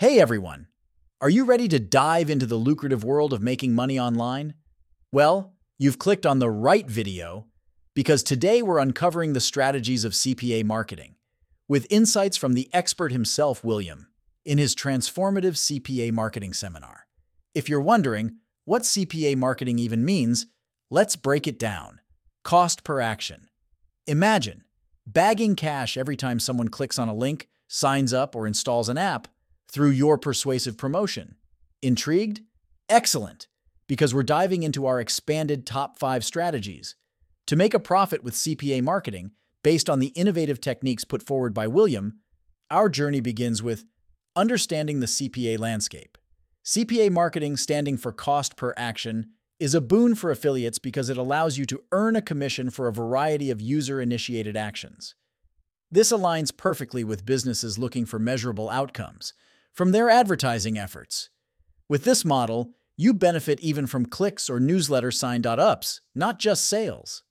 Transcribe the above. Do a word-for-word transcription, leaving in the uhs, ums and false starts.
Hey everyone! Are you ready to dive into the lucrative world of making money online? Well, you've clicked on the right video because today we're uncovering the strategies of C P A marketing with insights from the expert himself, William, in his transformative C P A marketing seminar. If you're wondering what C P A marketing even means, let's break it down. Cost per action. Imagine bagging cash every time someone clicks on a link, signs up, or installs an app through your persuasive promotion. Intrigued? Excellent, because we're diving into our expanded top five strategies to make a profit with C P A marketing based on the innovative techniques put forward by William. Our journey begins with understanding the C P A landscape. C P A marketing, standing for cost per action, is a boon for affiliates because it allows you to earn a commission for a variety of user-initiated actions. This aligns perfectly with businesses looking for measurable outcomes from their advertising efforts. With this model, you benefit even from clicks or newsletter sign-ups, not just sales.